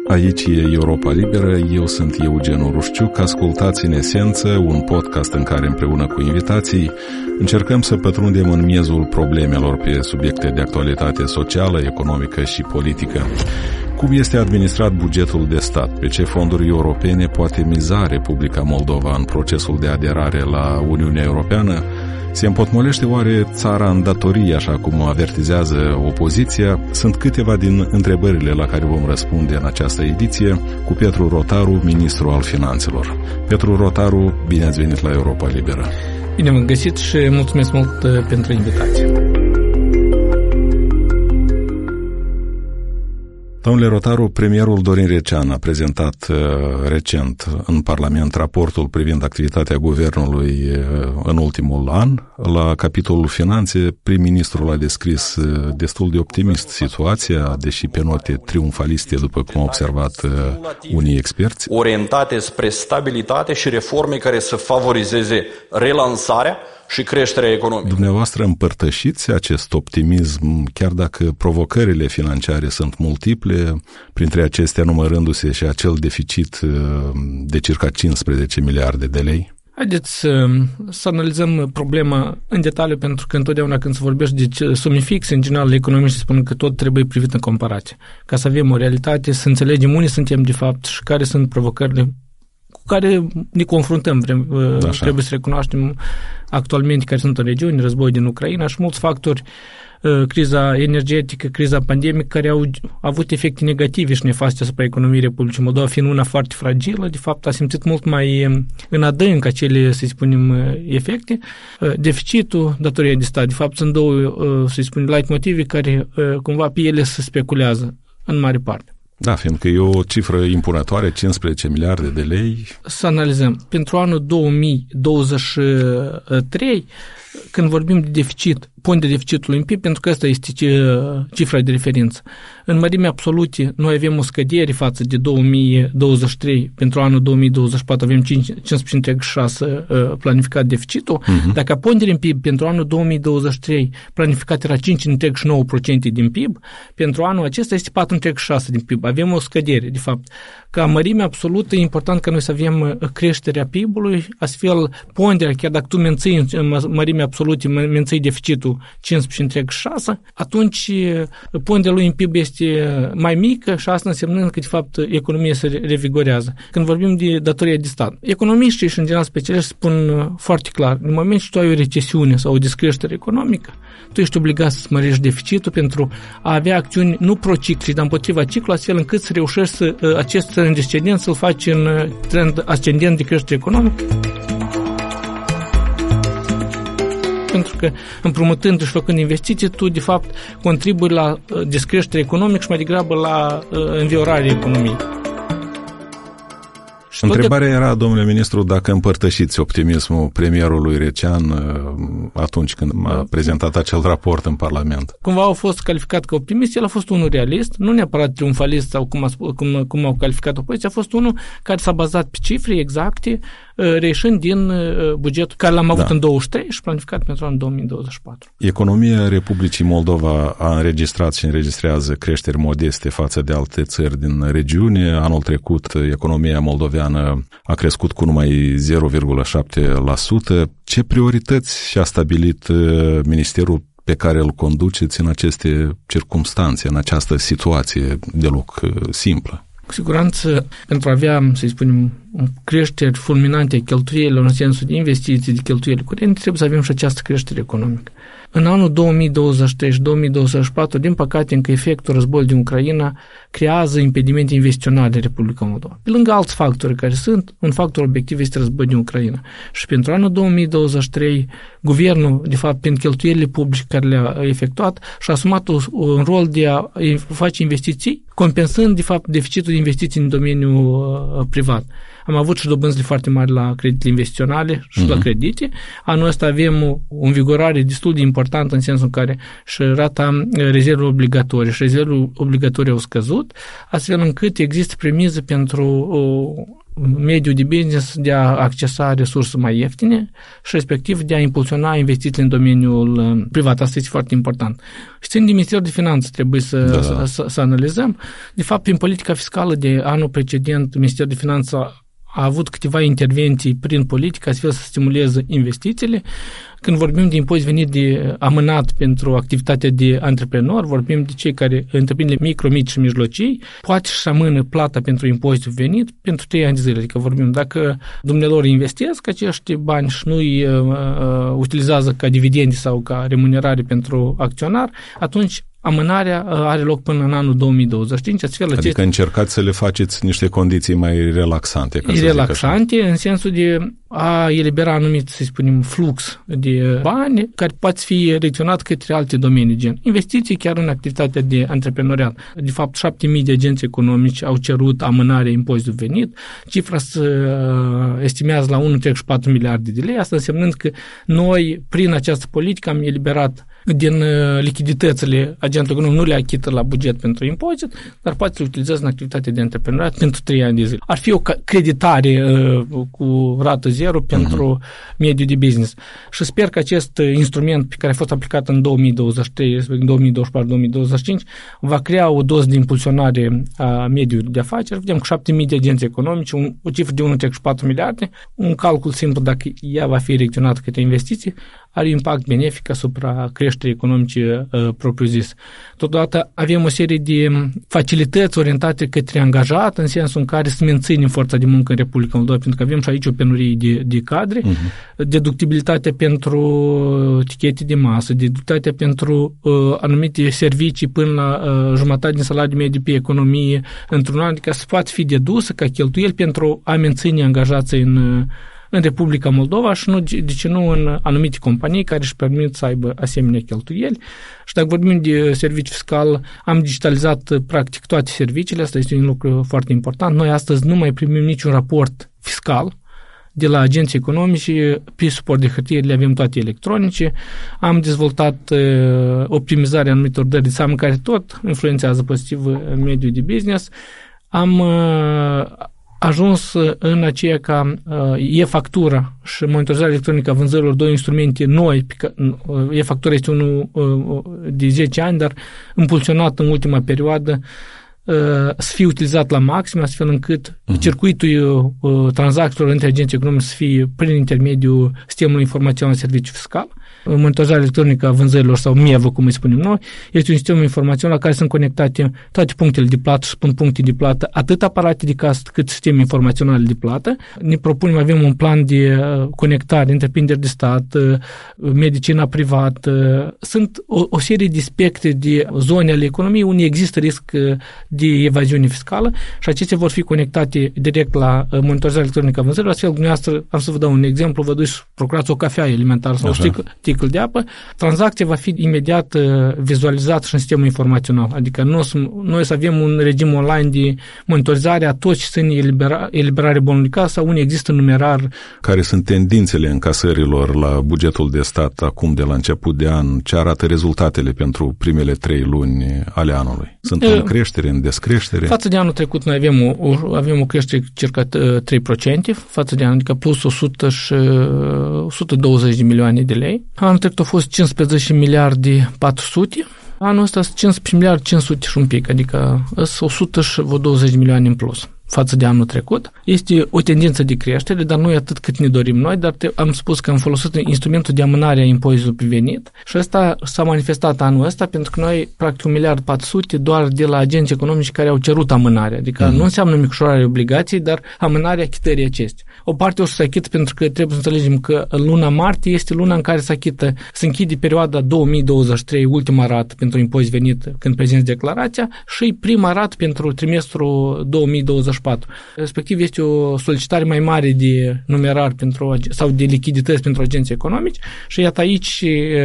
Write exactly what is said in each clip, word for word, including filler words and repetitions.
Aici e Europa Liberă, eu sunt Eugen Rușciuc, ascultați În Esență, un podcast în care împreună cu invitații încercăm să pătrundem în miezul problemelor pe subiecte de actualitate socială, economică și politică. Cum este administrat bugetul de stat? Pe ce fonduri europene poate miza Republica Moldova în procesul de aderare la Uniunea Europeană? Se împotmolește oare țara în datorii, așa cum avertizează opoziția? Sunt câteva din întrebările la care vom răspunde în această ediție cu Petru Rotaru, ministru al Finanțelor. Petru Rotaru, bine ați venit la Europa Liberă! Bine v-am găsit și mulțumesc mult pentru invitație! Domnule Rotaru, premierul Dorin Recean a prezentat uh, recent în Parlament raportul privind activitatea guvernului uh, în ultimul an. La capitolul Finanțe, prim-ministrul a descris uh, destul de optimist situația, deși pe note triumfaliste, după cum au observat uh, unii experți. Orientate spre stabilitate și reforme care să favorizeze relansarea și creșterea economică. Dumneavoastră împărtășiți acest optimism, chiar dacă provocările financiare sunt multiple, printre acestea numărându-se și acel deficit de circa cincisprezece miliarde de lei? Haideți să, să analizăm problema în detaliu, pentru că întotdeauna când se vorbește de sume fixe, în general, economiștii spun că tot trebuie privit în comparație. Ca să avem o realitate, să înțelegem unde suntem de fapt și care sunt provocările cu care ne confruntăm. Așa. Trebuie să recunoaștem actualmente care sunt în regiune, războiul din Ucraina și mulți factori, criza energetică, criza pandemică, care au avut efecte negative și nefaste asupra economiei Republicii Moldova, fiind una foarte fragilă, de fapt a simțit mult mai în adânc acele, să spunem, efecte. Deficitul, datoria de stat, de fapt sunt două, să spunem, leitmotive care cumva pe ele se speculează în mare parte. Da, fiindcă e o cifră impunătoare, cincisprezece miliarde de lei. Să analizăm. Pentru anul două mii douăzeci și trei, când vorbim de deficit, ponderea deficitului în P I B, pentru că asta este cifra de referință. În mărime absolute, noi avem o scădere față de două mii douăzeci și trei, pentru anul două mii douăzeci și patru avem cincisprezece virgulă șase planificat deficitul. Uh-huh. Dacă ponderea în P I B pentru anul două mii douăzeci și trei planificat era cinci virgulă nouă la sută din P I B, pentru anul acesta este patru virgulă șase din P I B. Avem o scădere, de fapt. Ca mărime absolută, e important ca noi să avem creșterea P I B-ului, astfel ponderea, chiar dacă tu menții mărime absolute, menții deficitul cincisprezece virgulă șase, atunci ponderea lui în P I B este mai mică și asta însemnând că, de fapt, economia se revigorează. Când vorbim de datoria de stat, economiștii și, în general, specialiști spun foarte clar, în moment ce tu ai o recesiune sau o descreștere economică, tu ești obligat să mărești deficitul pentru a avea acțiuni nu prociclice, dar împotriva ciclu, astfel încât să reușești să, acest trend descendent să-l faci în trend ascendent de creștere economică. Pentru că împrumutând și făcând investiții, tu, de fapt, contribui la descreștere economică și mai degrabă la înviorarea economiei. Întrebarea era, domnule ministru, dacă împărtășiți optimismul premierului Recean atunci când a prezentat acel raport în Parlament. Cumva au fost calificat ca optimist, el a fost unul realist, nu neapărat triumfalist sau cum, a, cum, cum au calificat opoziția, a fost unul care s-a bazat pe cifre exacte, reieșind din bugetul care l-am avut da. în douăzeci și trei și planificat pentru anul două mii douăzeci și patru. Economia Republicii Moldova a înregistrat și înregistrează creșteri modeste față de alte țări din regiune. Anul trecut, economia moldoveană a crescut cu numai zero virgulă șapte la sută. Ce priorități și-a stabilit ministerul pe care îl conduceți în aceste circumstanțe, în această situație deloc simplă? Cu siguranță, pentru a avea, să spunem, creșteri fulminante a cheltuielilor în sensul de investiții, de cheltuieli curente, trebuie să avem și această creștere economică. În anul două mii douăzeci și trei și două mii douăzeci și patru, din păcate, încă efectul războiului din Ucraina creează impedimente investiționale în Republica Moldova. Pe lângă alți factori care sunt, un factor obiectiv este războiul din Ucraina. Și pentru anul două mii douăzeci și trei, guvernul, de fapt, prin cheltuielile publice care le-a efectuat, și-a asumat un rol de a face investiții, compensând, de fapt, deficitul de investiții în domeniul privat. Am avut și dobânzile foarte mari la creditele investiționale și uh-huh. la credite. Anul ăsta avem o învigorare destul de importantă în sensul în care și rata rezervelor obligatorii și rezervele obligatorii au scăzut, astfel încât există premiză pentru mediul de business de a accesa resurse mai ieftine și respectiv de a impulsiona investițiile în domeniul privat. Asta este foarte important. Și țin de Ministerul de Finanțe trebuie să, da, da. Să, să analizăm. De fapt, prin politica fiscală de anul precedent, Ministerul de Finanțe a avut câteva intervenții prin politică, astfel să stimuleze investițiile. Când vorbim de impozit venit de amânat pentru activitatea de antreprenor, vorbim de cei care, întreprinderile micro, mici și mijlocii, poate și amână plata pentru impozitul venit pentru trei ani de zile. Adică vorbim, dacă dumnealor investesc acești bani și nu îi uh, uh, utilizează ca dividendi sau ca remunerare pentru acționar, atunci amânarea are loc până în anul două mii douăzeci și cinci. Astfel, adică acest... încercați să le faceți niște condiții mai relaxante. Ca relaxante, în sensul de a elibera anumit, să spunem, flux de bani care poate fi direcționat către alte domenii, gen investiții chiar în activitatea de antreprenoriat. De fapt, șapte mii de agenți economici au cerut amânarea impozitului venit. Cifra se estimează la unu virgulă patru miliarde de lei, asta însemnând că noi, prin această politică, am eliberat din lichiditățile agentul economic, nu le achită la buget pentru impozit, dar poate să le utilizează în activitatea de antreprenoriat pentru trei ani de zile. Ar fi o creditare uh, cu rată zero pentru uh-huh. mediul de business. Și sper că acest instrument pe care a fost aplicat în două mii douăzeci și trei, respectiv două mii douăzeci și patru două mii douăzeci și cinci, va crea o doză de impulsionare a mediului de afaceri. Vedem cu șapte mii de agenți economici, un, o cifră de unu virgulă patru miliarde, un calcul simplu dacă ea va fi direcționată către investiții, are impact benefic asupra creșterii economice uh, propriu-zis. Totodată avem o serie de facilități orientate către angajat, în sensul în care să menținem forța de muncă în Republica Moldova, pentru că avem și aici o penurie de, de cadre, uh-huh. deductibilitatea pentru tichete de masă, deductibilitatea pentru uh, anumite servicii până la uh, jumătate din salariu mediu pe economie într-un an, adică să poate fi dedusă ca cheltuieli pentru a menține angajații în uh, în Republica Moldova și nu, de ce nu în anumite companii care își permit să aibă asemenea cheltuieli. Și dacă vorbim de serviciu fiscal, am digitalizat practic toate serviciile, asta este un lucru foarte important. Noi astăzi nu mai primim niciun raport fiscal de la agenții economici, pe suport de hârtie le avem toate electronice. Am dezvoltat uh, optimizarea anumitor dări de seamă care tot influențează pozitiv mediul de business. Am uh, ajuns în aceea ca uh, e-factura și monitorizarea electronică a vânzărilor, două instrumente noi. E-factura este unul uh, de zece ani, dar impulsionat în ultima perioadă uh, să fie utilizat la maxim, astfel încât uh-huh. circuitul uh, tranzacțiilor între agenții economici să fie prin intermediul sistemului informațional de serviciu fiscal. Monitorizarea electronică a vânzărilor sau M I E V, cum îi spunem noi, este un sistem informațional la care sunt conectate toate punctele de plată și spun puncte de plată, atât aparate de casă cât sisteme informaționale de plată. Ne propunem, avem un plan de conectare, întreprinderi de stat, medicina privată. Sunt o, o serie de spectre de zone ale economiei unde există risc de evaziune fiscală și acestea vor fi conectate direct la monitorizarea electronică a vânzărilor. Astfel, dumneavoastră, am să vă dau un exemplu, vă duci să procurați o cafea elementară sau o sticlă de apă, tranzacția va fi imediat vizualizată și în sistemul informațional. Adică nu, noi să avem un regim online de monitorizare a tot ce ține elibera, eliberare bonului casă sau unde există numerar. Care sunt tendințele încasărilor la bugetul de stat acum de la început de an? Ce arată rezultatele pentru primele trei luni ale anului? Sunt în creștere, în descreștere? Față de anul trecut noi avem o, o, avem o creștere circa trei la sută față de anul, adică plus o sută și o sută douăzeci de milioane de lei. Anul trecut a fost cincisprezece miliarde patru sute, anul ăsta sunt cincisprezece miliarde cinci sute și un pic, adică sunt o sută douăzeci de milioane în plus față de anul trecut. Este o tendință de creștere, dar nu e atât cât ne dorim noi, dar te, am spus că am folosit instrumentul de amânare a impozitului pe venit și ăsta s-a manifestat anul ăsta pentru că noi, practic, un miliard patru sute doar de la agenții economici care au cerut amânarea. Adică mm-hmm. nu înseamnă micșorarea obligației, dar amânarea achitării acestea. O parte o să se achită pentru că trebuie să înțelegem că luna martie este luna în care se achită, se închide perioada două mii douăzeci și trei, ultima rată pentru impozit venit când prezinți declarația și prima rată pentru trimestrul două mii douăzeci și patru. Respectiv este o solicitare mai mare de numerar pentru, sau de lichidități pentru agenții economici și iată aici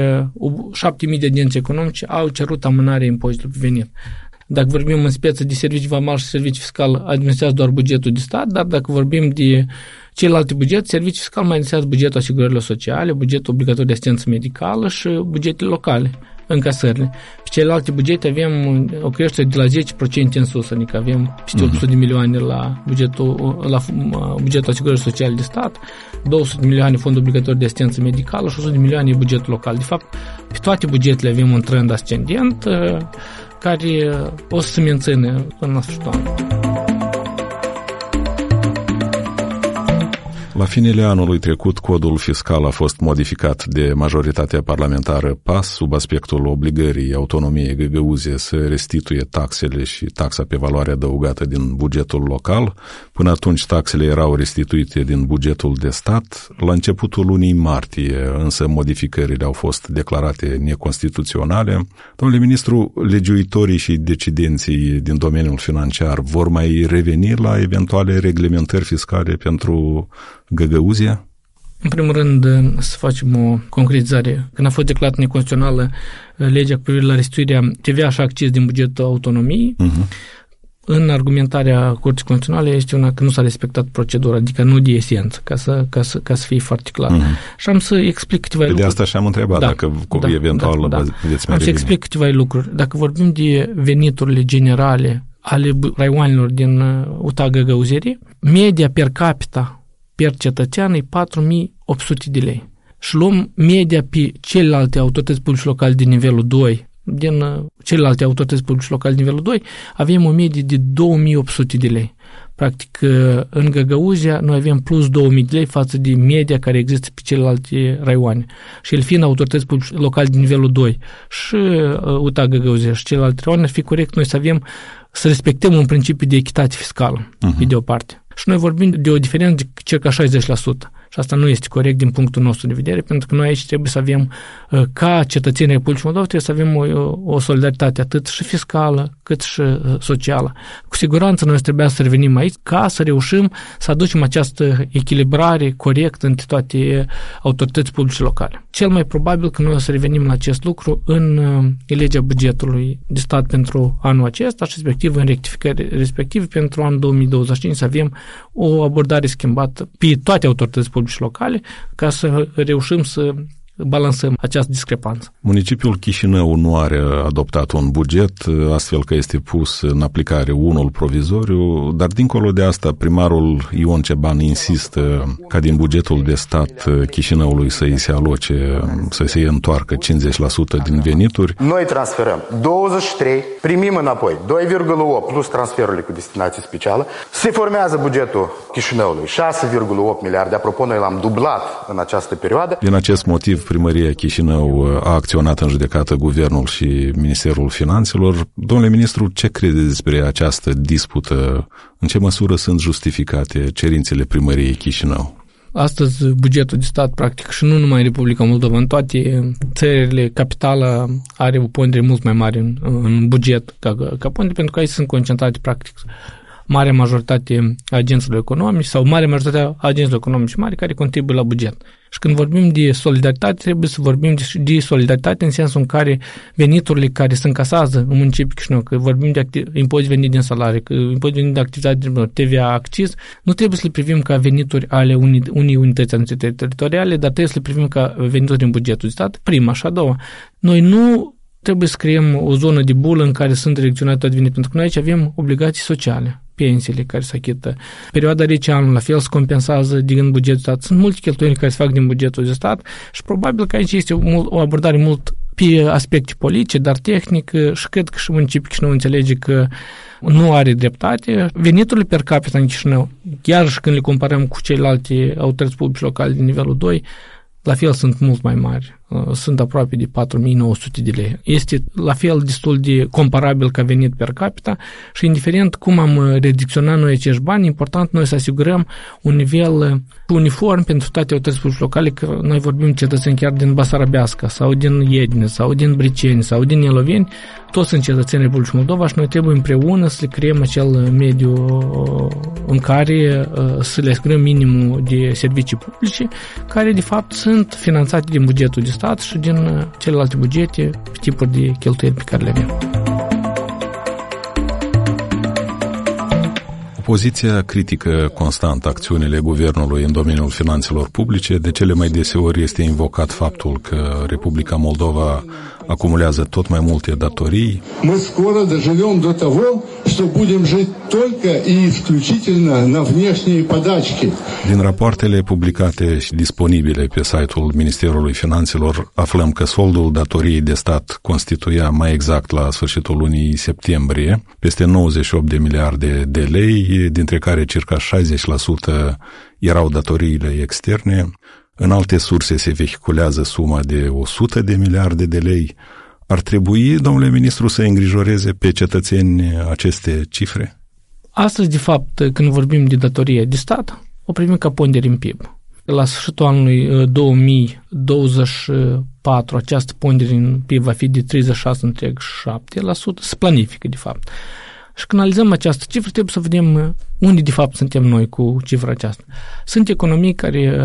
șapte mii de agenții economici au cerut amânarea impozitului pe venit. Dacă vorbim în speță de servicii vamal și servicii fiscal, administrează doar bugetul de stat, dar dacă vorbim de celelalte bugete, servicii fiscal mai administrează bugetul asigurărilor sociale, bugetul obligatoriu de asistență medicală și bugetele locale. încasările. Pe celelalte bugete avem o creștere de la zece la sută în sus, adică avem peste opt sute de milioane la bugetul, la bugetul asigurării sociale de stat, două sute de milioane fond obligatoriu de asistență medicală și o sută de milioane bugetul local. De fapt, pe toate bugetele avem un trend ascendent care o să se mențină până la sfârșitul anului. La finele anului trecut, codul fiscal a fost modificat de majoritatea parlamentară P A S sub aspectul obligării autonomiei găgăuzie să restituie taxele și taxa pe valoare adăugată din bugetul local. Până atunci taxele erau restituite din bugetul de stat. La începutul lunii martie, însă, modificările au fost declarate neconstituționale. Domnule ministru, legiuitorii și decidenții din domeniul financiar vor mai reveni la eventuale reglementări fiscale pentru găgăuzia? În primul rând, să facem o concretizare. Când a fost declarată neconstituțională legea cu privire la restituirea T V A și acciz din bugetul autonomiei, uh-huh. în argumentarea Curții Constituționale este una că nu s-a respectat procedura, adică nu de esență, ca să, ca să, ca să fie foarte clar. Uh-huh. Și am să explic câteva lucruri. De asta și-am întrebat, da, dacă da, eventual da, da. veți mai Am să explic câteva lucruri. Dacă vorbim de veniturile generale ale raioanelor din U T A Găgăuzerii, media per capita per cetățean e patru mii opt sute de lei. Și luăm media pe celelalte autorități publice locale din nivelul doi, din celelalte autorități publice locale din nivelul doi, avem o medie de două mii opt sute de lei. Practic, în Găgăuzia, noi avem plus două mii de lei față de media care există pe celelalte raioane. Și el fiind autorități publice locale din nivelul doi și U T A Găgăuzia și celelalte raioane, ar fi corect noi să avem, să respectăm un principiu de echitate fiscală, uh-huh. pe de o parte. Și noi vorbim de o diferență de circa șaizeci la sută. Și asta nu este corect din punctul nostru de vedere, pentru că noi aici trebuie să avem, ca cetățenii Republicii Moldova, trebuie să avem o, o solidaritate atât și fiscală, cât și socială. Cu siguranță noi trebuie să revenim aici ca să reușim să aducem această echilibrare corectă între toate autorități publice locale. Cel mai probabil că noi o să revenim la acest lucru în legea bugetului de stat pentru anul acesta și respectiv în rectificări respective pentru anul două mii douăzeci și cinci să avem o abordare schimbată pe toate autorități publice locale ca să reușim să balansăm această discrepanță. Municipiul Chișinău nu are adoptat un buget, astfel că este pus în aplicare unul provizoriu, dar dincolo de asta, primarul Ion Ceban insistă ca din bugetul de stat Chișinăului să îi se aloce, să se întoarcă cincizeci la sută din venituri. Noi transferăm douăzeci și trei, primim înapoi doi virgulă opt plus transferurile cu destinație specială, se formează bugetul Chișinăului șase virgulă opt miliarde, apropo noi l-am dublat în această perioadă. Din acest motiv, Primăria Chișinău a acționat în judecată Guvernul și Ministerul Finanțelor. Domnule ministru, ce credeți despre această dispută? În ce măsură sunt justificate cerințele Primăriei Chișinău? Astăzi bugetul de stat, practic, și nu numai în Republica Moldova, în toate țările, capitala are o pondere mult mai mare în, în buget ca, ca pondere, pentru că aici sunt concentrate, practic, marea majoritate a agenților economici sau marea majoritate a agenților economici mari care contribuie la buget. Și când vorbim de solidaritate, trebuie să vorbim de solidaritate în sensul în care veniturile care se încasează în municipiul Chișinău, că vorbim de activ, impozit venit din salarii, că impozit venit de activitate, T V A, acciz, nu trebuie să le privim ca venituri ale unii, unii unități administrative teritoriale, dar trebuie să le privim ca venituri din bugetul de stat, prima și a doua. Noi nu trebuie să creăm o zonă de bulă în care sunt direcționate toate veniturile, pentru că noi aici avem obligații sociale, pensiile care se achită. Perioada rece anul, la fel, se compensează din bugetul de stat. Sunt multe cheltuieli care se fac din bugetul de stat și probabil că aici este o, o abordare mult pe aspecte politice, dar tehnic și cred că și municipiul Chișinău înțelege că nu are dreptate. Veniturile per capita în Chișinău, chiar și când le comparăm cu celelalte autorități publice locale din nivelul doi, la fel sunt mult mai mari. Sunt aproape de patru mii nouă sute de lei. Este la fel destul de comparabil ca venit per capita și indiferent cum am redicționat noi acești bani, important noi să asigurăm un nivel uniform pentru toate autoritățile publice locale, că noi vorbim cetățeni chiar din Basarabeasca sau din Iedine sau din Briceni sau din Eloveni, toți sunt cetățenii Republicii Moldova și noi trebuie împreună să le creăm acel mediu în care să le asigurăm minimul de servicii publice, care de fapt sunt finanțate din bugetul de stat și din celelalte bugete, tipuri de cheltuieli pe care le avem. Opoziția critică constant acțiunile guvernului în domeniul finanțelor publice. De cele mai deseori este invocat faptul că Republica Moldova acumulează tot mai multe datorii. Мы скоро доживем до того, что будем жить только и исключительно на внешние подачки. Din rapoartele publicate și disponibile pe site-ul Ministerului Finanțelor, aflăm că soldul datoriei de stat constituia mai exact la sfârșitul lunii septembrie peste nouăzeci și opt de miliarde de lei, dintre care circa șaizeci la sută erau datoriile externe. În alte surse se vehiculează suma de o sută de miliarde de lei. Ar trebui, domnule ministru, să îngrijoreze pe cetățeni aceste cifre? Astăzi, de fapt, când vorbim de datorie de stat, o primim ca pondere în P I B. La sfârșitul anului două mii douăzeci și patru, această pondere în P I B va fi de treizeci și șase virgulă șapte la sută, se planifică, de fapt. Și când analizăm această cifră, trebuie să vedem unde, de fapt, suntem noi cu cifra aceasta. Sunt economii care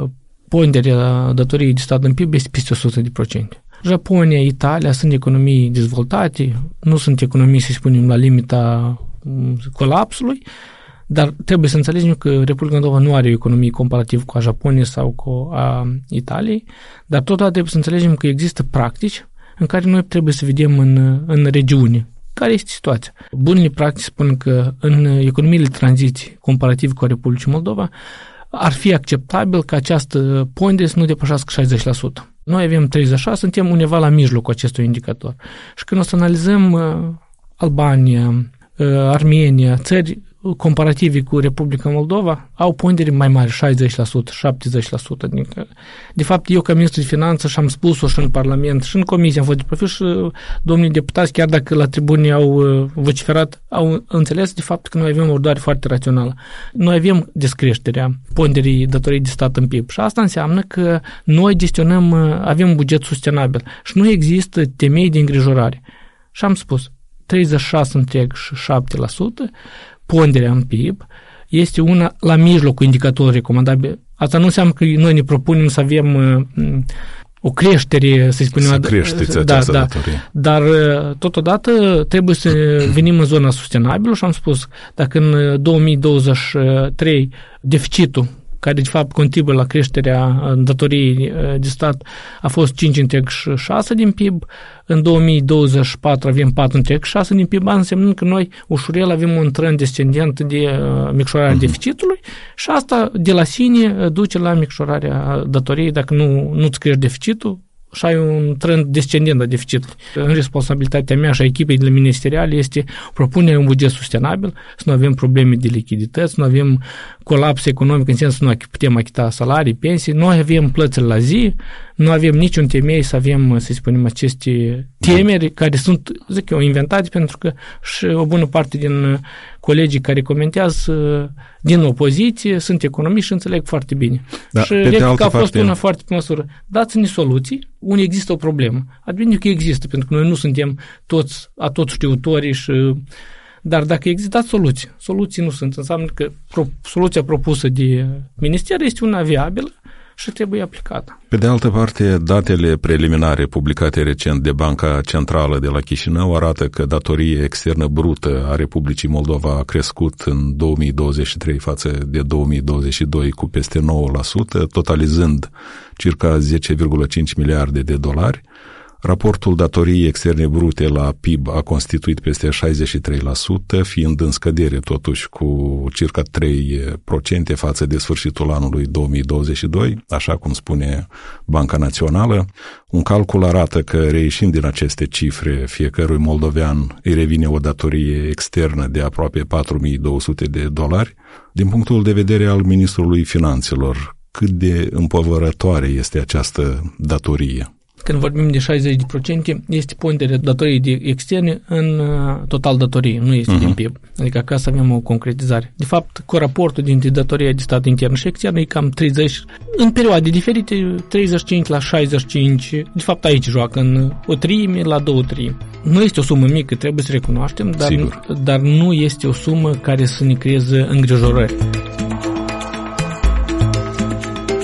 ponderea datoriei de stat în P I B este peste o sută la sută. Japonia, Italia sunt economii dezvoltate, nu sunt economii, să spunem, la limita colapsului, dar trebuie să înțelegem că Republica Moldova nu are o economie comparativ cu a Japoniei sau cu a Italiei, dar totodată trebuie să înțelegem că există practici în care noi trebuie să vedem în, în regiune care este situația. Bunele practici spun că în economiile tranziții comparativ cu a Republicii Moldova ar fi acceptabil ca această pondere să nu depășească șaizeci la sută. Noi avem treizeci și șase, suntem undeva la mijlocul acestui indicator. Și când o să analizăm uh, Albania, uh, Armenia, țări comparative cu Republica Moldova, au pondere mai mari, șaizeci la sută, șaptezeci la sută. De fapt, eu ca ministru de finanțe și am spus-o și în Parlament și în Comisie am fost de profil și domnii deputați, chiar dacă la tribune au vociferat, au înțeles de fapt că noi avem o abordare foarte rațională. Noi avem descreșterea ponderii datoriei de stat în P I B și asta înseamnă că noi gestionăm, avem un buget sustenabil și nu există temei de îngrijorare. Și am spus, treizeci și șase virgulă șapte la sută ponderea în P I B este una la mijlocul indicatorului recomandabil. Asta nu înseamnă că noi ne propunem să avem uh, o creștere, să spunem. Să creșteți da, această da, datorie. Dar uh, totodată trebuie să venim în zona sustenabilă și am spus, dacă în două mii douăzeci și trei deficitul care de fapt contribuie la creșterea datoriei de stat, a fost cinci virgulă șase din P I B, în două mii douăzeci și patru avem patru virgulă șase din P I B, însemnând că noi ușurel avem un trend descendent de micșorarea uh-huh. deficitului și asta de la sine duce la micșorarea datoriei dacă nu, nu-ți crești deficitul și ai un trend descendent de deficitului. În responsabilitatea mea și a echipei de ministeriale este propunerea un buget sustenabil, să nu avem probleme de lichidități, să nu avem colaps economic în sensul să nu putem achita salarii, pensii, noi avem plățile la zi, nu avem niciun temei să avem, să spunem, aceste temeri care sunt, zic eu, inventate pentru că și o bună parte din colegii care comentează din opoziție sunt economiști și înțeleg foarte bine. Da, și replica a fost parte... una foarte pe măsură. Dați-ne soluții unde există o problemă. Admite că există, pentru că noi nu suntem toți, a toți știutorii și... Dar dacă există soluții, soluții nu sunt. Înseamnă că pro, soluția propusă de minister este una viabilă și trebuie aplicată. Pe de altă parte, datele preliminare publicate recent de Banca Centrală de la Chișinău arată că datoria externă brută a Republicii Moldova a crescut în două mii douăzeci și trei față de două mii douăzeci și doi cu peste nouă la sută, totalizând circa zece virgulă cinci miliarde de dolari. Raportul datoriei externe brute la P I B a constituit peste șaizeci și trei la sută, fiind în scădere totuși cu circa trei la sută față de sfârșitul anului două mii douăzeci și doi, așa cum spune Banca Națională. Un calcul arată că, reieșind din aceste cifre, fiecărui moldovean îi revine o datorie externă de aproape patru mii două sute de dolari. Din punctul de vedere al Ministrului Finanțelor, cât de împovărătoare este această datorie? Când vorbim de șaizeci la sută, este ponderea datoriei de externe în total datorie, nu este uh-huh. din P I B. Adică ca să avem o concretizare. De fapt, cu raportul dintre datoria de stat intern și extern e cam treizeci, în perioade diferite, treizeci și cinci la șaizeci și cinci. De fapt, aici joacă în o treime la două treimi. Nu este o sumă mică, trebuie să recunoaștem, dar, dar nu este o sumă care să ne creeze îngrijorări.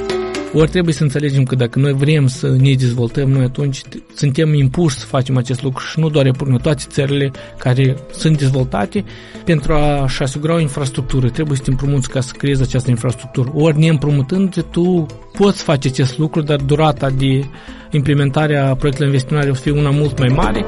Ori trebuie să înțelegem că dacă noi vrem să ne dezvoltăm, noi atunci suntem impuși să facem acest lucru și nu doar împreună toate țările care sunt dezvoltate pentru a-și asigura o infrastructură. Trebuie să te împrumuți ca să creezi această infrastructură. Ori ne împrumutând, tu poți face acest lucru, dar durata de implementare a proiectelor investiționale o să fie una mult mai mare.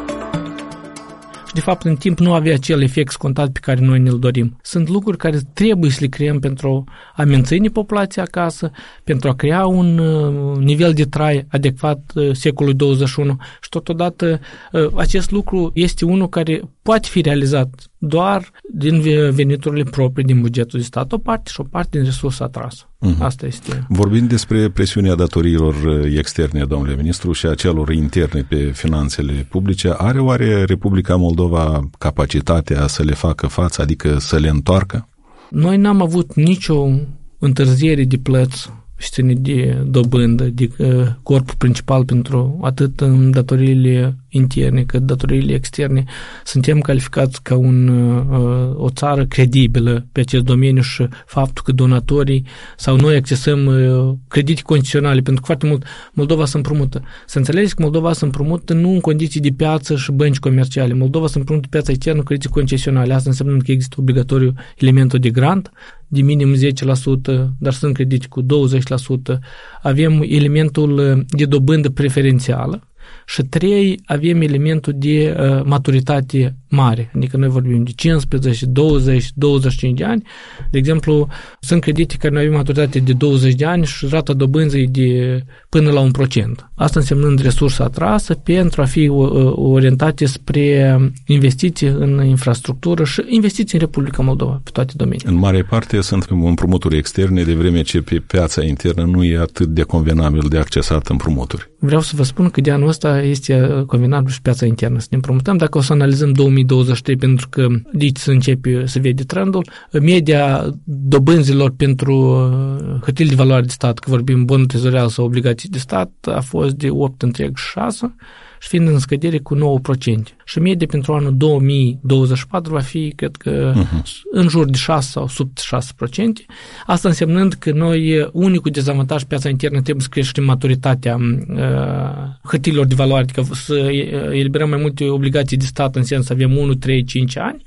Și de fapt în timp nu avea acel efect scontat pe care noi ne-l dorim. Sunt lucruri care trebuie să le creăm pentru a menține populația acasă, pentru a crea un nivel de trai adecvat secolului douăzeci și unu și totodată acest lucru este unul care poate fi realizat doar din veniturile proprii din bugetul de stat, o parte și o parte din resursa atrasă. Uh-huh. Asta este. Vorbind despre presiunea datoriilor externe, domnule ministru, și a celor interne pe finanțele publice, are oare Republica Moldova capacitatea să le facă față, adică să le întoarcă? Noi n-am avut nicio întârziere de plăți și ține de dobândă, de uh, corpul principal pentru atât în datoriile interne cât datoriile externe. Suntem calificați ca un, uh, o țară credibilă pe acest domeniu și faptul că donatorii sau noi accesăm uh, credite condiționale, pentru că foarte mult Moldova se împrumută. Să înțelegeți că Moldova se împrumută nu în condiții de piață și bănci comerciale. Moldova se împrumută piața externă, credite concesionale. Asta înseamnă că există obligatoriu elementul de grant de minim zece la sută, dar sunt credite cu douăzeci la sută. Avem elementul de dobândă preferențială și trei, avem elementul de uh, maturitate mare, adică noi vorbim de cincisprezece, douăzeci, douăzeci și cinci de ani. De exemplu, sunt credite care noi avem maturitate de douăzeci de ani și rata dobânzii de până la un procent. Asta însemnând resursa atrasă pentru a fi orientate spre investiții în infrastructură și investiții în Republica Moldova pe toate domeniile. În mare parte sunt împrumuturi externe, de vreme ce pe piața internă nu e atât de convenabil de accesat împrumuturi. Vreau să vă spun că de anul ăsta este convenabil și piața internă să ne împrumutăm. Dacă o să analizăm două mii douăzeci și trei, pentru că de aici să începe să vede trendul, media dobânzilor pentru hârtiile de valoare de stat, că vorbim bonul trezorial sau obligații de stat, a fost de opt virgulă șase și fiind în scădere cu nouă la sută. Și media pentru anul două mii douăzeci și patru va fi, cred că, uh-huh. în jur de șase sau sub șase la sută. Asta însemnând că noi, unicul dezavantaj pe piața internă, trebuie să creștem maturitatea uh, hârtiilor de valoare, adică să eliberăm mai multe obligații de stat în sens să avem unu, trei, cinci ani.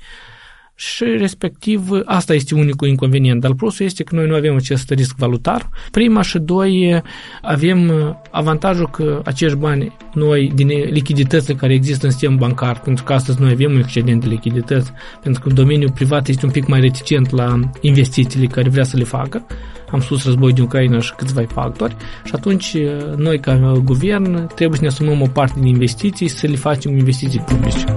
Și respectiv asta este unicul inconvenient, dar plusul este că noi nu avem acest risc valutar. Prima și doi, avem avantajul că acești bani noi din lichiditățile care există în sistem bancar, pentru că astăzi noi avem un excedent de lichidități, pentru că domeniul privat este un pic mai reticent la investițiile care vrea să le facă. Am spus război din Ucraina și câțiva factori și atunci noi ca guvern trebuie să ne asumăm o parte din investiții, să le facem investiții publice.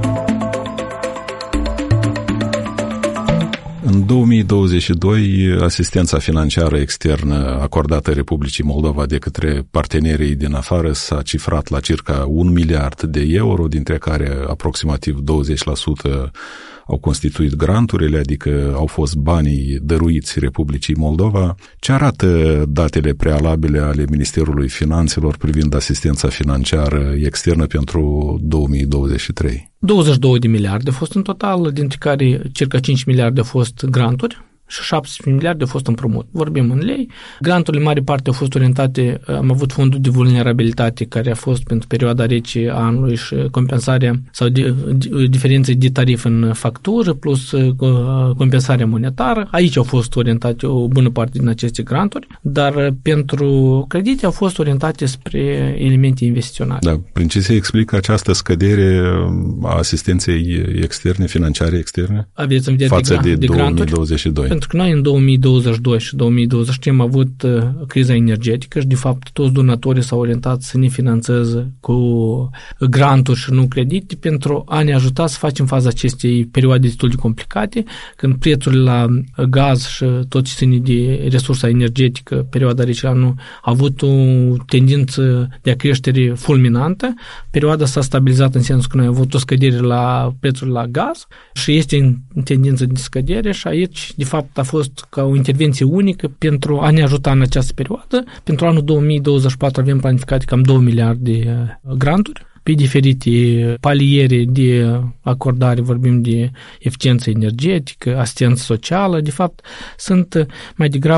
În două mii douăzeci și doi, asistența financiară externă acordată Republicii Moldova de către partenerii din afară s-a cifrat la circa un miliard de euro, dintre care aproximativ douăzeci la sută au constituit granturile, adică au fost banii dăruiți Republicii Moldova. Ce arată datele prealabile ale Ministerului Finanțelor privind asistența financiară externă pentru două mii douăzeci și trei? douăzeci și două de miliarde au fost în total, dintre care circa cinci miliarde au fost granturi și șaptesprezece miliarde au fost împrumut. Vorbim în lei. Granturile, mare parte, au fost orientate, am avut fondul de vulnerabilitate care a fost pentru perioada rece a anului și compensarea sau de, de, diferențe de tarif în factură plus compensarea monetară. Aici au fost orientate o bună parte din aceste granturi, dar pentru credite au fost orientate spre elemente investiționale. Da, prin ce se explică această scădere a asistenței externe, financiare externe? Aveți în vedere față de, de, de două mii douăzeci și doi? Pentru că noi în două mii douăzeci și doi și două mii douăzeci și trei am avut uh, criza energetică și de fapt toți donatorii s-au orientat să ne finanțeze cu granturi și nu credite pentru a ne ajuta să facem faza acestei perioade destul de complicate, când prețurile la gaz și tot ce ține de resursa energetică, perioada rece anul, a avut o tendință de a creștere fulminantă. Perioada s-a stabilizat în sensul că noi am avut o scădere la prețurile la gaz și este în tendință de scădere și aici de fapt a fost ca o intervenție unică pentru a ne ajuta în această perioadă. Pentru anul două mii douăzeci și patru avem planificat cam două miliarde de granturi pe diferite paliere de acordare, vorbim de eficiență energetică, asistență socială. De fapt, sunt mai degrabă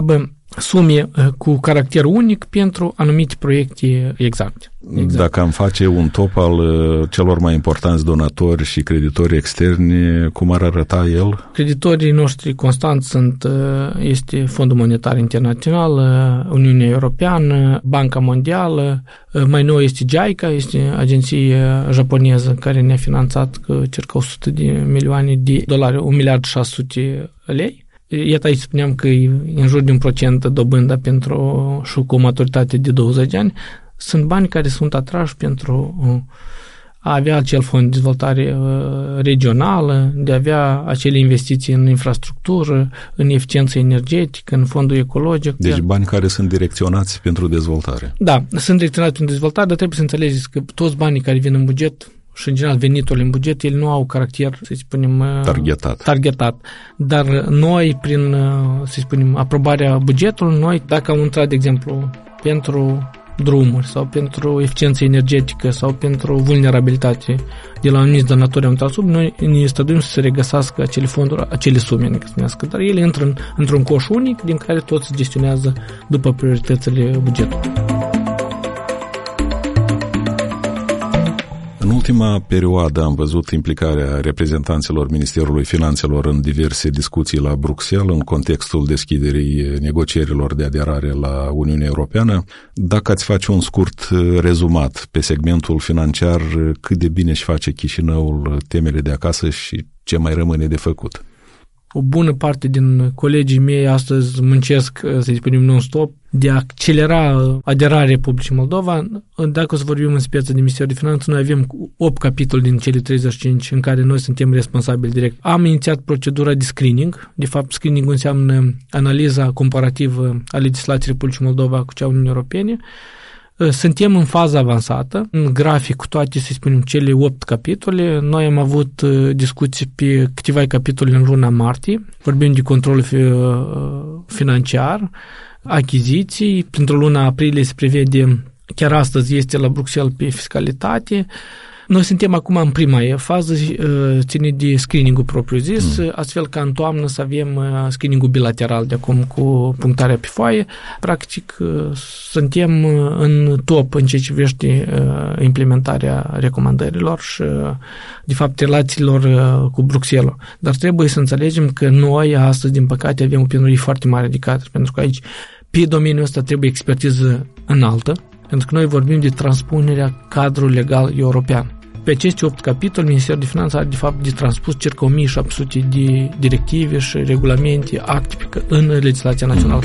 sume cu caracter unic pentru anumite proiecte exacte. Exact. Dacă am face un top al celor mai importanți donatori și creditori externi, cum ar arăta el? Creditorii noștri constanți sunt, este Fondul Monetar Internațional, Uniunea Europeană, Banca Mondială, mai nou este JICA, este agenție japoneză care ne-a finanțat cu circa o sută de milioane de dolari, un miliard șase sute lei. Iată, aici spuneam că e în jur de un procent dobândă pentru și cu o maturitate de douăzeci de ani. Sunt bani care sunt atrași pentru a avea acel fond de dezvoltare regională, de a avea acele investiții în infrastructură, în eficiență energetică, în fondul ecologic. Deci bani care sunt direcționați pentru dezvoltare. Da, sunt direcționați pentru dezvoltare, dar trebuie să înțelegeți că toți banii care vin în buget și, în general, veniturile în buget, ele nu au caracter, să spunem, targetat. targetat. Dar noi, prin, să spunem, aprobarea bugetului, noi, dacă am intrat, de exemplu, pentru drumuri sau pentru eficiență energetică sau pentru vulnerabilitate de la anumiți donatori am intrat sub, noi ne stăduim să se regăsească acele fonduri, acele sume, dar ele intră în, într-un coș unic din care tot se gestionează după prioritățile bugetului. În ultima perioadă am văzut implicarea reprezentanților Ministerului Finanțelor în diverse discuții la Bruxelles în contextul deschiderii negocierilor de aderare la Uniunea Europeană. Dacă ați face un scurt rezumat pe segmentul financiar, cât de bine își face Chișinăul temele de acasă și ce mai rămâne de făcut? O bună parte din colegii mei astăzi muncesc, să spunem, non-stop, de a accelera aderarea Republicii Moldova. Dacă o să vorbim în speță de Ministerul de Finanțe, noi avem opt capitole din cele treizeci și cinci în care noi suntem responsabili direct. Am inițiat procedura de screening. De fapt, screening înseamnă analiza comparativă a legislației Republicii Moldova cu cea a Uniunii Europene. Suntem în fază avansată, în grafic cu toate, să spunem, cele opt capitole. Noi am avut discuții pe câteva capitole în luna martie. Vorbim de control financiar, achiziții. Printr-o luna aprilie se prevede, chiar astăzi este la Bruxelles pe fiscalitate. Noi suntem acum în prima fază, ține de screening-ul propriu-zis, mm. astfel ca în toamnă să avem screening-ul bilateral de acum cu punctarea pe foaie. Practic, suntem în top în ceea ce privește implementarea recomandărilor și, de fapt, relațiilor cu Bruxelles. Dar trebuie să înțelegem că noi, astăzi, din păcate, avem o penurie foarte mare de cadre, pentru că aici, pe domeniul ăsta, trebuie expertiză înaltă, pentru că noi vorbim de transpunerea cadrului legal european. Pe aceste opt capitole, Ministerul de Finanțe are, de fapt, de transpus circa o mie șapte sute de directive și regulamente, acte în legislația națională.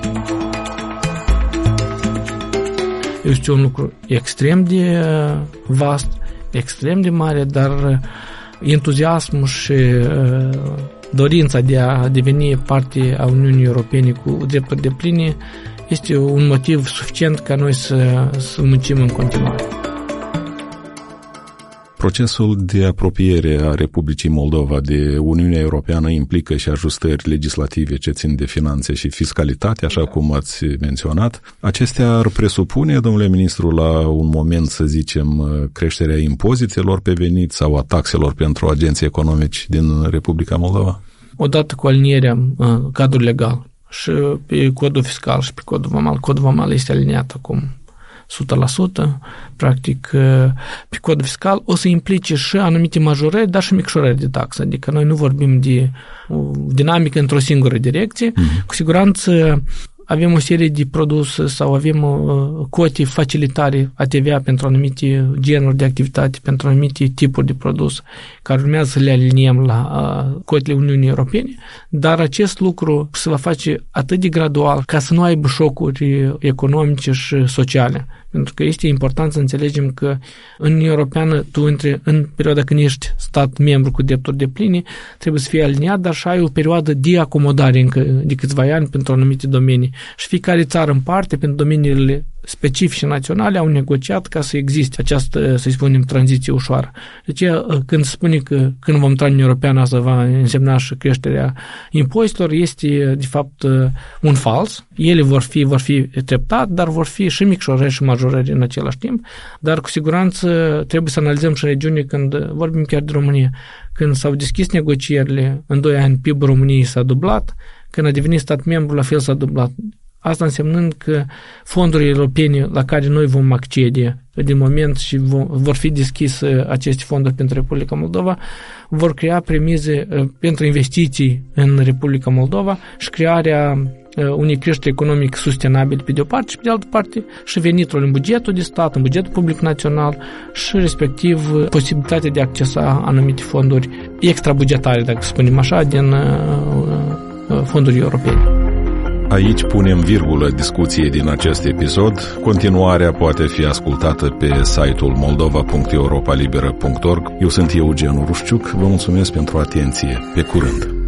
Este un lucru extrem de vast, extrem de mare, dar entuziasmul și dorința de a deveni parte a Uniunii Europene cu drepturi depline este un motiv suficient ca noi să, să muncim în continuare. Procesul de apropiere a Republicii Moldova de Uniunea Europeană implică și ajustări legislative ce țin de finanțe și fiscalitate, așa cum ați menționat. Acestea ar presupune, domnule ministru, la un moment, să zicem, creșterea impozitelor pe venit sau a taxelor pentru agenții economici din Republica Moldova? Odată cu alinierea cadrului legal și pe codul fiscal și pe codul vamal. Codul vamal este aliniat acum o sută la sută, practic pe codul fiscal o să implice și anumite majorări, dar și micșorări de taxă. Adică noi nu vorbim de o dinamică într-o singură direcție. Mm-hmm. Cu siguranță avem o serie de produse sau avem uh, cote facilitare A T V A pentru anumite genuri de activitate, pentru anumite tipuri de produs care urmează să le aliniem la uh, cotele Uniunii Europene, dar acest lucru se va face atât de gradual ca să nu aibă șocuri economice și sociale. Pentru că este important să înțelegem că în Uniunea Europeană tu intri în perioada când ești stat membru cu drepturi depline, trebuie să fie aliniat, dar și ai o perioadă de acomodare încă de câțiva ani pentru anumite domenii. Și fiecare țară în parte, pentru domeniile specifice naționale, au negociat ca să existe această, să-i spunem, tranziție ușoară. Deci, când se spune că când vom intra în Uniunea Europeană, asta va însemna și creșterea impozitelor, este, de fapt, un fals. Ele vor fi, vor fi treptat, dar vor fi și micșorări și majorări în același timp. Dar, cu siguranță, trebuie să analizăm și în regiune, când vorbim chiar de România, când s-au deschis negocierile, în doi ani P I B-ul României s-a dublat, când a devenit stat membru, la fel s-a dublat. Asta însemnând că fondurile europene la care noi vom accede din moment și vom, vor fi deschise aceste fonduri pentru Republica Moldova, vor crea premize pentru investiții în Republica Moldova și crearea unei creșteri economic sustenabile pe de o parte și pe de altă parte și venitul în bugetul de stat, în bugetul public național și respectiv posibilitatea de a accesa anumite fonduri extrabugetare, dacă spunem așa, din fonduri europene. Aici punem virgulă discuției din acest episod. Continuarea poate fi ascultată pe site-ul moldova punct europa liberă punct org. Eu sunt Eugen Rușciuc, vă mulțumesc pentru atenție. Pe curând!